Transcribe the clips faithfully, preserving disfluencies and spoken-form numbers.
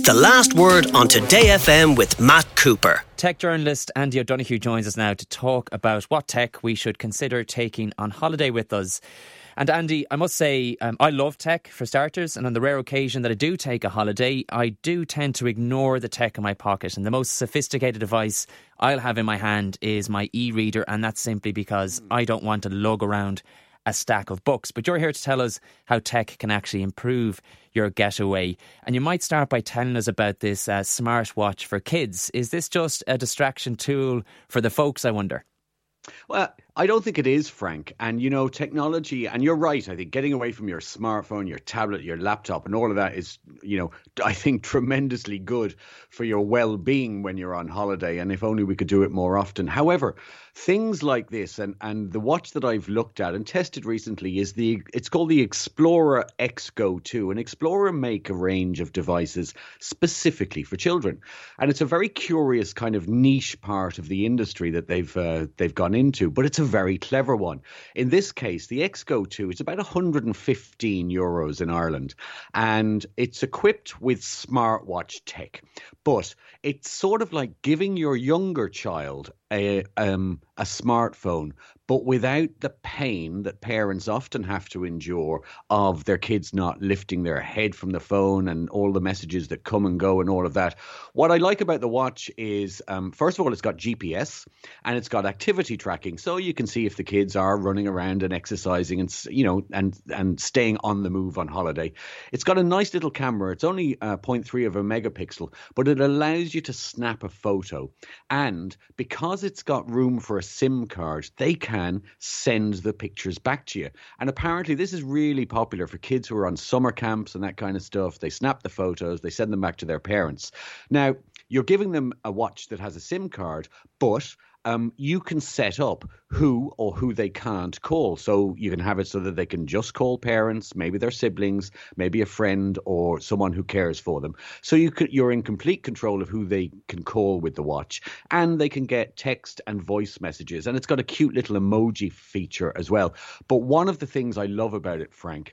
The Last Word on Today F M with Matt Cooper. Tech journalist Andy O'Donoghue joins us now to talk about what tech we should consider taking on holiday with us. And Andy, I must say, um, I love tech for starters, and on the rare occasion that I do take a holiday, I do tend to ignore the tech in my pocket. And the most sophisticated device I'll have in my hand is my e-reader, and that's simply because I don't want to lug around a stack of books. But you're here to tell us how tech can actually improve your getaway. And you might start by telling us about this uh, smartwatch for kids. Is this just a distraction tool for the folks, I wonder? Well, I don't think it is, Frank. And, you know, technology, and you're right, I think getting away from your smartphone, your tablet, your laptop and all of that is, you know, I think tremendously good for your well-being when you're on holiday. And if only we could do it more often. However, things like this and, and the watch that I've looked at and tested recently is the, it's called the Explorer X Go two. And Explorer make a range of devices specifically for children. And it's a very curious kind of niche part of the industry that they've uh, they've gone into, but it's a very clever one. In this case, the X Go two is about one hundred fifteen euros in Ireland, and it's equipped with smartwatch tech. But it's sort of like giving your younger child a um a smartphone, but without the pain that parents often have to endure of their kids not lifting their head from the phone and all the messages that come and go and all of that. What I like about the watch is, um, first of all, it's got G P S and it's got activity tracking, so you can see if the kids are running around and exercising and, you know, and and staying on the move on holiday. It's got a nice little camera. It's only uh, zero point three of a megapixel, but it allows you to snap a photo. And because it's got room for a SIM card, they can send the pictures back to you. And apparently this is really popular for kids who are on summer camps and that kind of stuff. They snap the photos, they send them back to their parents. Now, you're giving them a watch that has a SIM card, but Um, you can set up who or who they can't call. So you can have it so that they can just call parents, maybe their siblings, maybe a friend or someone who cares for them. So you could, you're in complete control of who they can call with the watch. And they can get text and voice messages. And it's got a cute little emoji feature as well. But one of the things I love about it, Frank,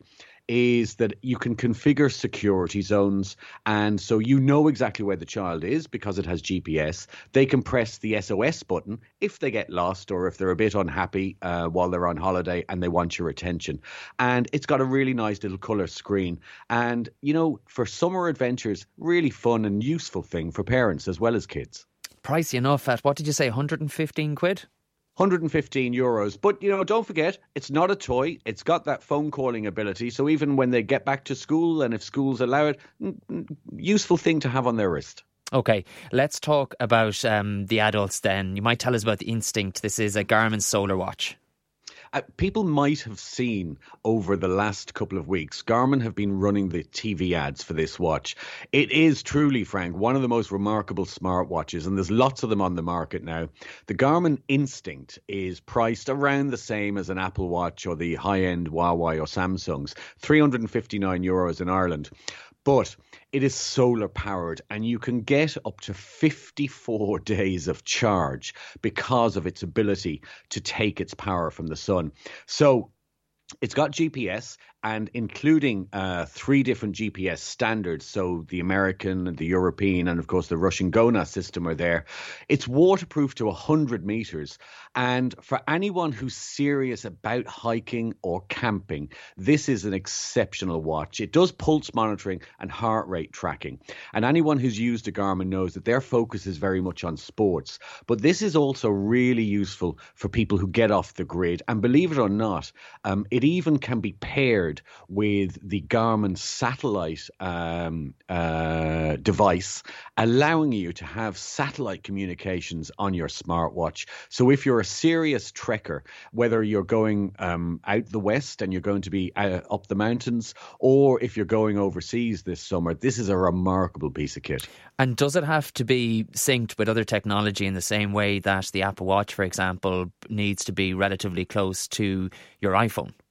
is that you can configure security zones. And so you know exactly where the child is because it has G P S. They can press the S O S button if they get lost or if they're a bit unhappy uh, while they're on holiday and they want your attention. And it's got a really nice little color screen. And, you know, for summer adventures, really fun and useful thing for parents as well as kids. Pricey enough at, what did you say, one hundred fifteen quid? one hundred fifteen euros. But, you know, don't forget, it's not a toy. It's got that phone calling ability. So even when they get back to school and if schools allow it, useful thing to have on their wrist. Okay, let's talk about um, the adults then. You might tell us about the Instinct. This is a Garmin Solar Watch. Uh, people might have seen over the last couple of weeks, Garmin have been running the T V ads for this watch. It is truly, Frank, one of the most remarkable smartwatches, and there's lots of them on the market now. The Garmin Instinct is priced around the same as an Apple Watch or the high-end Huawei or Samsung's, three hundred fifty-nine euros in Ireland. But it is solar powered and you can get up to fifty-four days of charge because of its ability to take its power from the sun. So it's got G P S and including uh, three different G P S standards. So the American, the European, and of course the Russian GONASS system are there. It's waterproof to one hundred meters. And for anyone who's serious about hiking or camping, this is an exceptional watch. It does pulse monitoring and heart rate tracking. And anyone who's used a Garmin knows that their focus is very much on sports. But this is also really useful for people who get off the grid. And believe it or not, um, it even can be paired with the Garmin satellite um, uh, device, allowing you to have satellite communications on your smartwatch. So if you're a serious trekker, whether you're going um, out the west and you're going to be uh, up the mountains, or if you're going overseas this summer, this is a remarkable piece of kit. And does it have to be synced with other technology in the same way that the Apple Watch, for example, needs to be relatively close to your iPhone?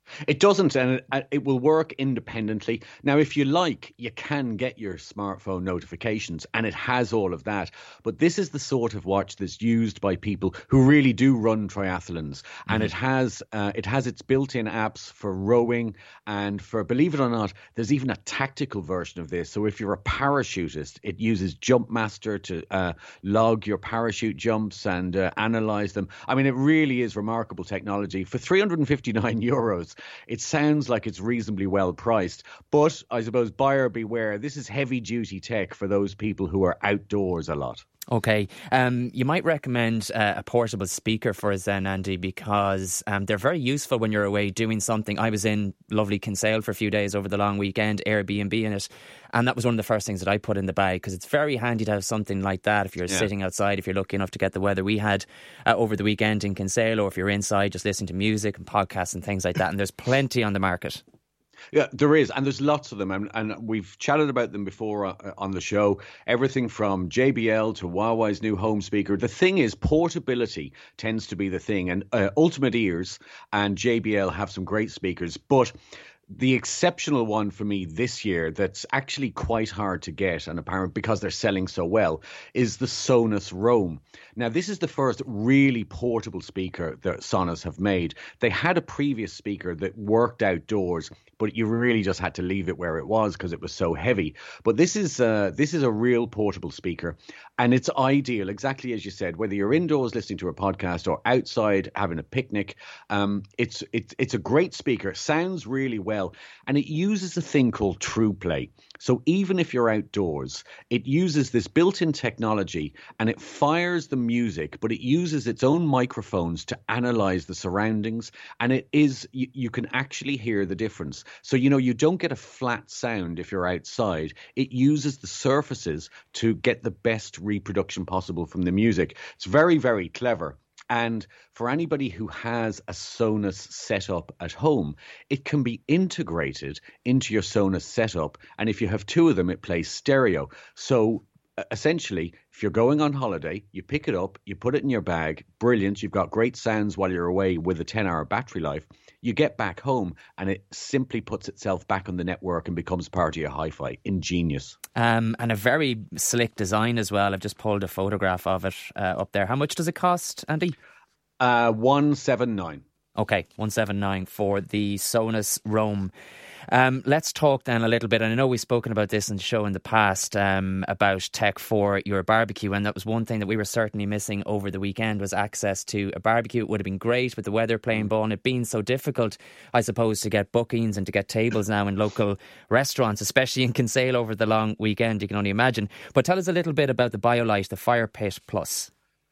It doesn't, and it, it will work independently. Now, if you like, you can get your smartphone notifications, and it has all of that. But this is the sort of watch that's used by people who really do run triathlons, and mm-hmm. it has uh, it has its built-in apps for rowing, and for, believe it or not, there's even a tactical version of this. So if you're a parachutist, it uses Jumpmaster to uh, log your parachute jumps and uh, analyze them. I mean, it really is remarkable technology for three hundred fifty-nine euros. It sounds like it's reasonably well priced, but I suppose buyer beware. This is heavy duty tech for those people who are outdoors a lot. Okay. Um, you might recommend uh, a portable speaker for us then, Andy, because um, they're very useful when you're away doing something. I was in lovely Kinsale for a few days over the long weekend, Airbnb in it, and that was one of the first things that I put in the bag, because it's very handy to have something like that if you're yeah. sitting outside, if you're lucky enough to get the weather we had uh, over the weekend in Kinsale, or if you're inside just listening to music and podcasts and things like that, and there's plenty on the market. Yeah, there is, and there's lots of them, and, and we've chatted about them before uh, on the show. Everything from J B L to Huawei's new home speaker. The thing is, portability tends to be the thing, and uh, Ultimate Ears and J B L have some great speakers, but the exceptional one for me this year that's actually quite hard to get, and apparent because they're selling so well, is the Sonos Roam. Now, this is the first really portable speaker that Sonos have made. They had a previous speaker that worked outdoors, but you really just had to leave it where it was because it was so heavy. But this is uh, this is a real portable speaker, and it's ideal, exactly as you said, whether you're indoors listening to a podcast or outside having a picnic. Um, it's it's it's a great speaker. It sounds really well, and it uses a thing called TruePlay. So even if you're outdoors, it uses this built-in technology, and it fires the music, but it uses its own microphones to analyze the surroundings, and it is you, you can actually hear the difference. So, you know, you don't get a flat sound if you're outside. It uses the surfaces to get the best reproduction possible from the music. It's very, very clever. And for anybody who has a Sonos setup at home, it can be integrated into your Sonos setup. And if you have two of them, it plays stereo. So essentially, if you're going on holiday, you pick it up, you put it in your bag, brilliant, you've got great sounds while you're away with a ten-hour battery life. You get back home and it simply puts itself back on the network and becomes part of your hi-fi. Ingenious. Um, and a very slick design as well. I've just pulled a photograph of it uh, up there. How much does it cost, Andy? Uh, one seventy-nine. Okay, one seventy-nine for the Sonos Roam. Um, let's talk then a little bit, and I know we've spoken about this in the show in the past, um, about tech for your barbecue, and that was one thing that we were certainly missing over the weekend, was access to a barbecue. It would have been great with the weather playing ball, and it being so difficult, I suppose, to get bookings and to get tables now in local restaurants, especially in Kinsale over the long weekend, you can only imagine. But tell us a little bit about the BioLite, the Fire Pit Plus.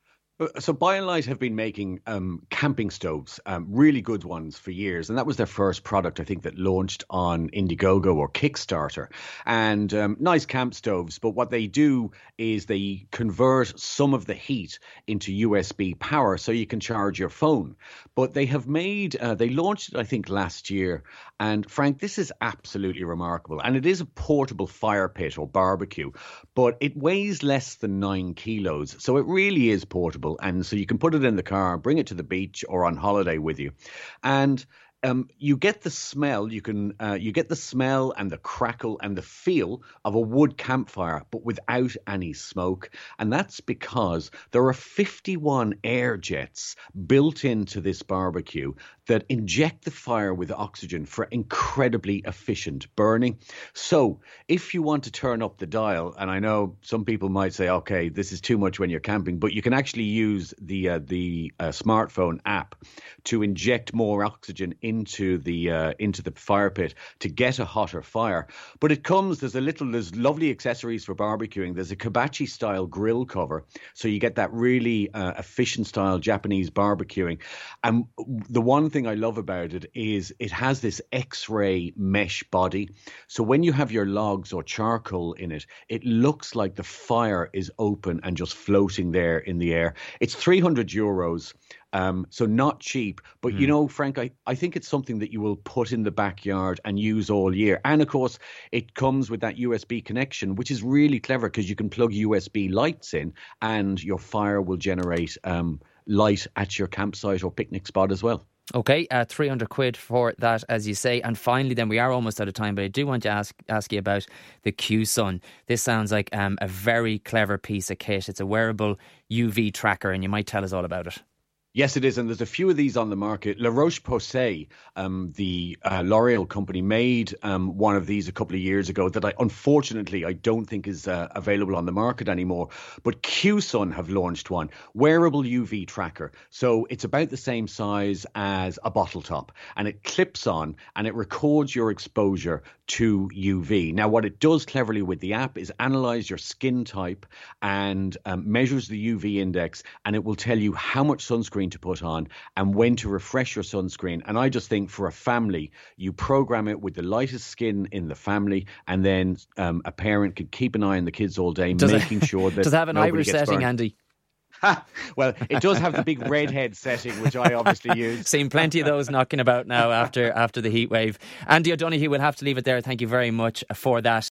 So BioLite have been making um, camping stoves, um, really good ones for years. And that was their first product, I think, that launched on Indiegogo or Kickstarter. And um, nice camp stoves. But what they do is they convert some of the heat into U S B power so you can charge your phone. But they have made, uh, they launched it, I think, last year. And Frank, this is absolutely remarkable. And it is a portable fire pit or barbecue, but it weighs less than nine kilos. So it really is portable. And so you can put it in the car, bring it to the beach or on holiday with you. And Um, you get the smell, you can, uh, you get the smell and the crackle and the feel of a wood campfire, but without any smoke. And that's because there are fifty-one air jets built into this barbecue that inject the fire with oxygen for incredibly efficient burning. So if you want to turn up the dial, and I know some people might say, okay, this is too much when you're camping, but you can actually use the, uh, the uh, smartphone app to inject more oxygen in into the uh, into the fire pit to get a hotter fire. But it comes, there's a little, there's lovely accessories for barbecuing. There's a Hibachi style grill cover, so you get that really uh, efficient style Japanese barbecuing. And the one thing I love about it is it has this X-ray mesh body. So when you have your logs or charcoal in it, it looks like the fire is open and just floating there in the air. It's three hundred euros. Um, so not cheap, but mm. you know, Frank, I, I think it's something that you will put in the backyard and use all year. And of course, it comes with that U S B connection, which is really clever because you can plug U S B lights in and your fire will generate um, light at your campsite or picnic spot as well. Okay, uh, three hundred quid for that, as you say. And finally, then we are almost out of time, but I do want to ask ask you about the Q-Sun. This sounds like um, a very clever piece of kit. It's a wearable U V tracker, and you might tell us all about it. Yes, it is. And there's a few of these on the market. La Roche-Posay, um, the uh, L'Oreal company, made um, one of these a couple of years ago that I, unfortunately, I don't think is uh, available on the market anymore. But Q-Sun have launched one, wearable U V tracker. So it's about the same size as a bottle top, and it clips on and it records your exposure to U V. Now, what it does cleverly with the app is analyze your skin type and um, measures the U V index, and it will tell you how much sunscreen to put on and when to refresh your sunscreen. And I just think for a family, you program it with the lightest skin in the family, and then um, a parent could keep an eye on the kids all day, does making it, sure that does it have an Irish setting, burned. Andy? Well, it does have the big redhead setting, which I obviously use. Seen plenty of those knocking about now after after the heat wave. Andy O'Donoghue, we'll have to leave it there. Thank you very much for that.